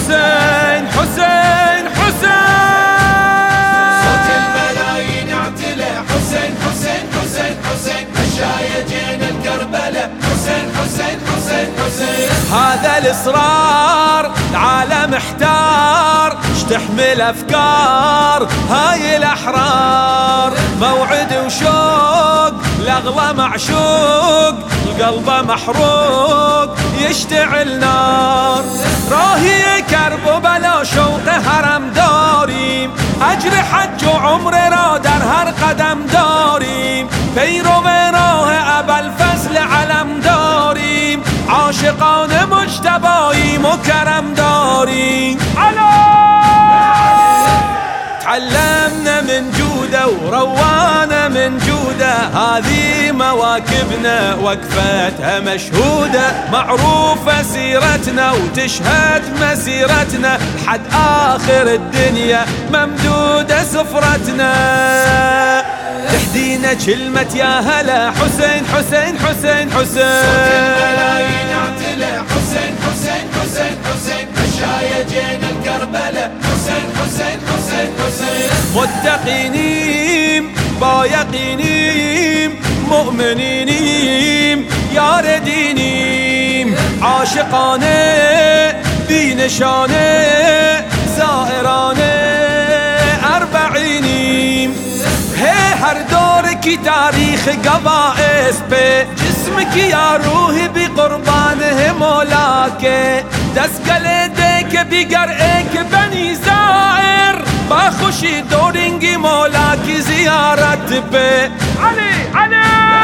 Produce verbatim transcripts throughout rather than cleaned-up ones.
حسين حسين حسين. صوت الملايين اعتلى حسين حسين حسين حسين. مشايجين الكربلة حسين حسين حسين حسين. هذا الإصرار العالم احتار، اشتحمل أفكار هاي الأحرار. موعد وشوق الأغلى معشوق، القلب محروق يشتعل نار. راهي كرب بلا شوق هرم داریم، اجر حج و عمر را در هر قدم داریم. پیرو راه ابوالفضل علم داریم، عاشقان مجتباییم و کرم داریم. تعلمنا من جوده وروانا من جوده، هذه مواكبنا وقفتها مشهودة. معروفة سيرتنا وتشهد مسيرتنا، لحد آخر الدنيا ممدودة سفرتنا. تحدينا كلمة يا هلا حسين حسين حسين حسين. صوت الملايين اعتلى حسين حسين حسين حسين. مشايجين الكربلة حسين حسين حسين حسين. متقينيم بايقينيم مؤمنينيم ياردينيم، عاشقانه بنشانه زائرانه اربعینیم. ہے ہر دور کی تاریخ گواہ اس پہ، جسم کی یا روح بھی قربان ہے مولا کے. دس گلے دے کے دیگر ایک بنی زائر، باخوشی دوڑیں گی مولا کی زیارت پہ. علی علی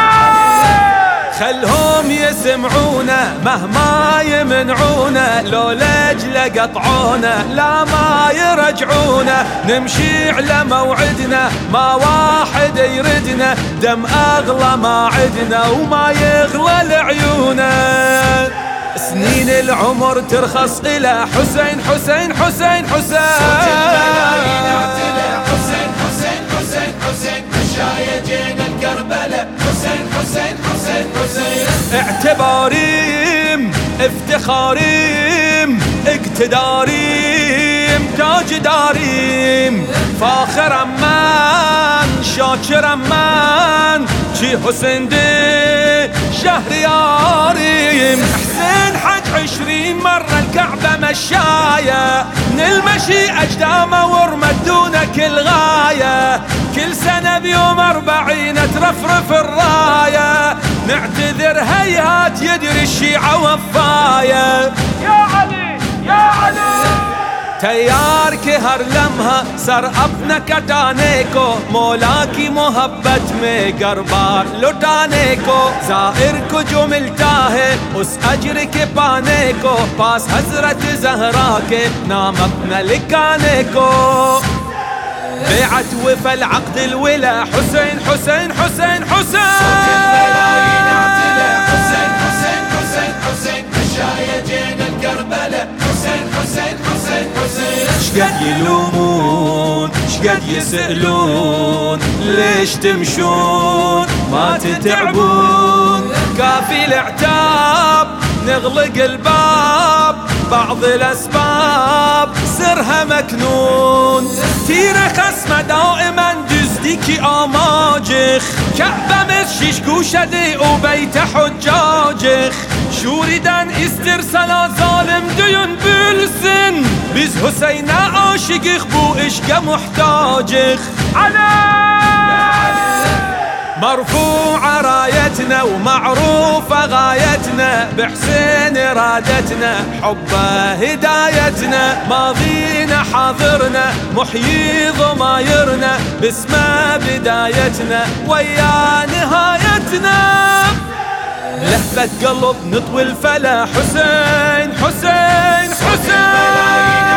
خلهم يسمعونا مهما يمنعونا، لو لاجل قطعونا لا ما يرجعونا. نمشي على موعدنا ما واحد يردنا، دم أغلى ما عدنا وما يغلى لعيونا. سنين العمر ترخص إلى حسين حسين حسين حسين. صوت الملايين اعتلى حسين حسين حسين حسين. مشايجين الكربلة حسين حسين حسين حسين. اعتباريم افتخاريم اقتداريم تاج داريم. فاخر من شاكر من چی حسين دي شهرياريم. حسين حج عشرين مرة الكعبة مشاية، من المشي أجدامه ورمت دون كل غاية. كل سنة بيوم أربعين ترفرف الراية، نعتذر هيهات يدري الشيعة وفاية. يا علي يا علي تیار کے ہر لمحہ سر اپنا کٹانے کو، مولا کی محبت میں گربار لٹانے کو. زائر کو جو ملتا ہے اس اجر کے پانے کو، پاس حضرت زہرا کے نام اپنا لکھانے کو. بیعت وفا العقد الولا حسين حسين حسين حسين. صوت الملايين اعتلى حسين حسين حسين حسين. مشايجين الكربلة حسين حسين حسين حسين. شقد يلومون شقد يسألون، ليش تمشون ما تتعبون. كافي العتاب نغلق الباب، بعض الأسباب سرها مكنون. تیر خصم دائما دزدیکی آماجخ، کعبه شیش گوشده و بیت حجاجخ. شوریدن استرسلا ظالم دیون بلسن، biz Hüseyin'e aşıkık bu işke muhtacık. مرفوعة رايتنا ومعروفة غايتنا، بحسين إرادتنا حبه هدايتنا. ماضينا حاضرنا محيي ضمايرنا، باسمه بدايتنا ويا نهايتنا. لهفة قلب نطوي الفلا حسين حسين حسين.